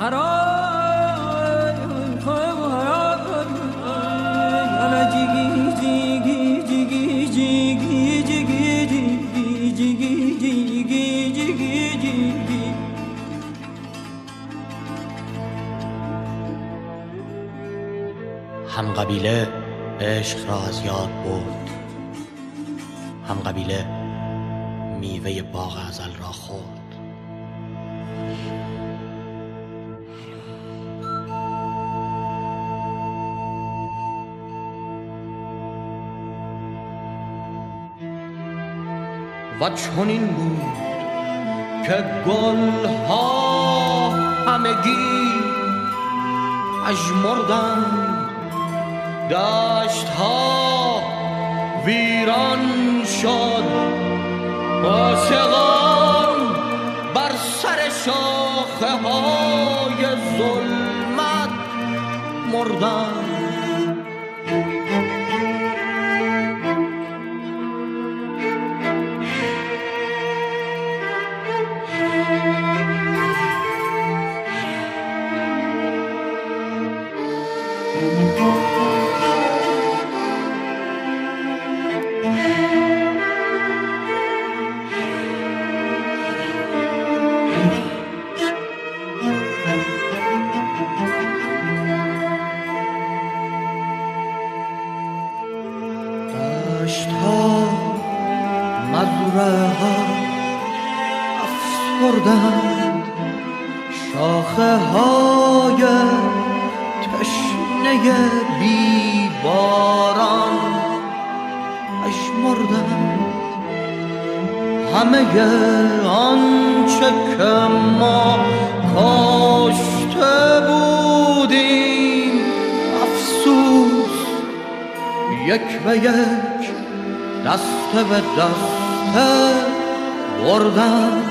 هم قبیله عشق را از یاد برد، هم قبیله میوه باغ ازل را خورد. و چنین بود که گلها همگی پژمردند، دشت‌ها ویران شد، عاشقان بر سر شاخه‌های ظلمت مردند. دشت‌ها مزرعه‌ها افسردند، شاخه‌های تشنه بیباران پژمردند. همه آنچه که ما کاشته بودیم افسوس یک به یک دسته به دسته بردند.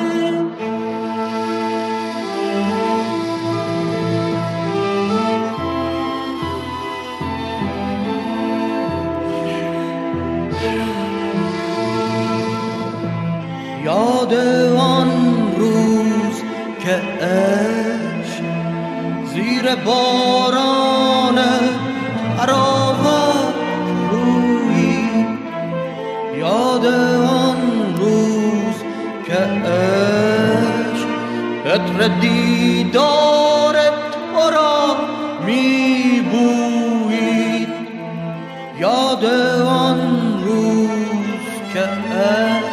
یاد آن روز که عشق زیر باران تراوت رویی، یاد آن روز که عشق عطر دیدار تو را می بویید، یاد آن روز که عشق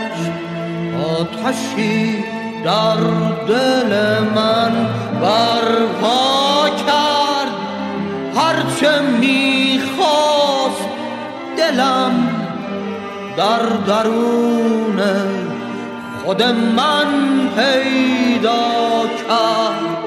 آتشی در دل من برپا کرد. هرچه میخواست دلم در درون خود من پیدا کرد.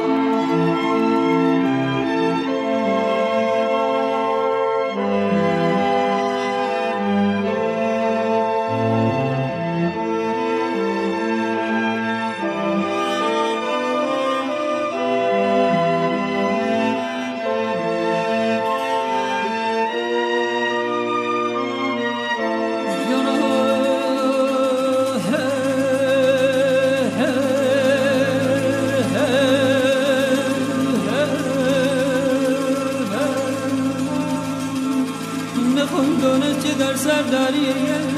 در سر داری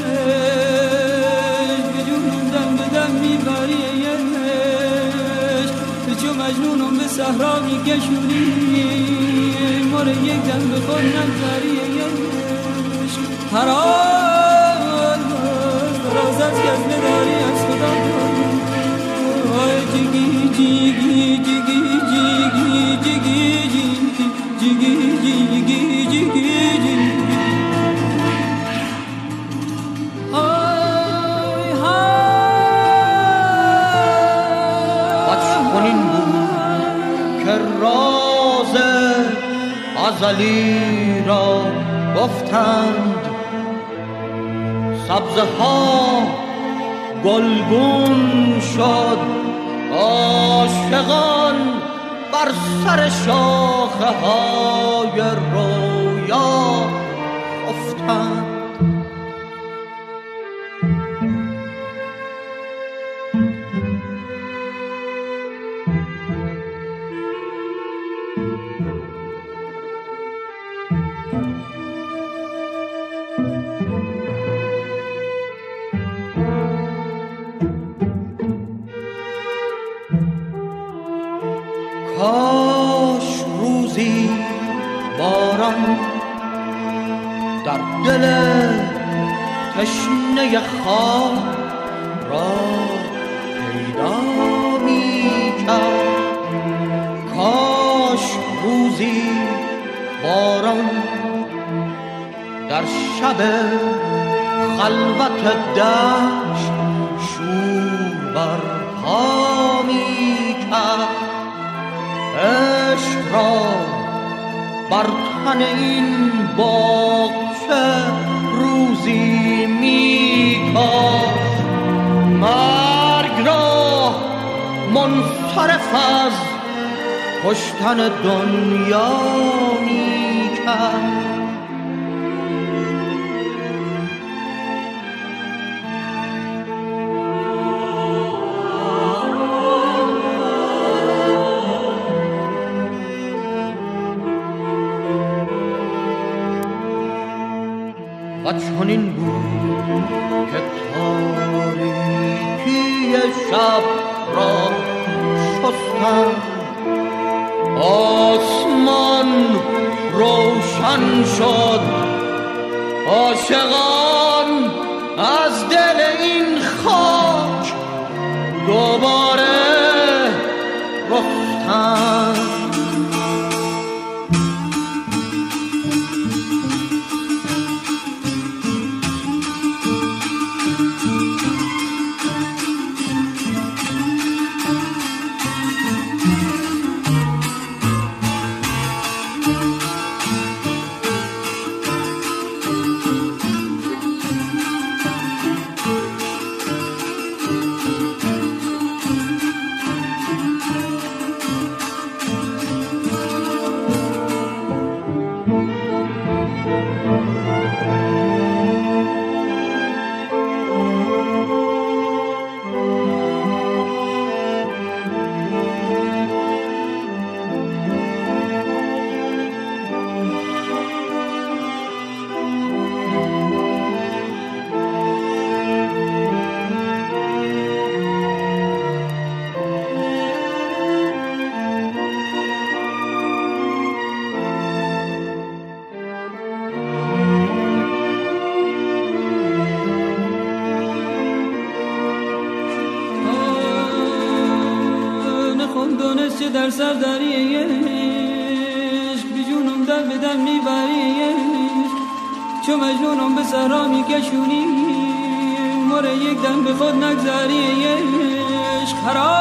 به جونم دم به دم میبری چو مجنونم به صحرا میکشونی مار یک دم به خود نگذاری راز از کس نداری از خدا جیگی جیگی جیگی جیگی جیگی جیگی جیگی جیگی راز ازلی را گفتند، سبزه ها گلگون شد، عاشقان بر سر شاخه های رویا افتند. کاش روزی باران در دل تشنه خاک را پیدا می کرد. کاش روزی باران در شب خلوت دشت شور برپا می کرد. عشق را بر تن این باغچه روزی می کاشت. مرگ را منصرف از کشتن دنیا می کرد. و چنین بود که تاریکی شب را شستم. آسمان روشن شد. عاشقان از دل این خاک دوباره رفتند. در سر داری عشق بی جونم در بدن میبری عشق چو مجنونم به صحرا میکشونی مره یک دم به خود نگذاری عشق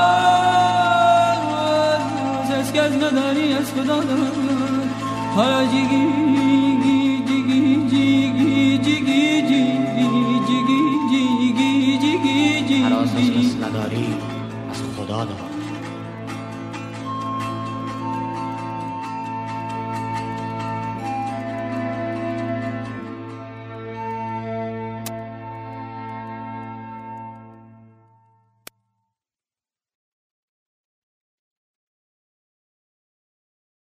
هراز از کس نداری از خدا دار حالا جیگی جیگی جیگی جیگی جیگی جیگی جیگی جیگی هراز از کس نداری از خدا دار.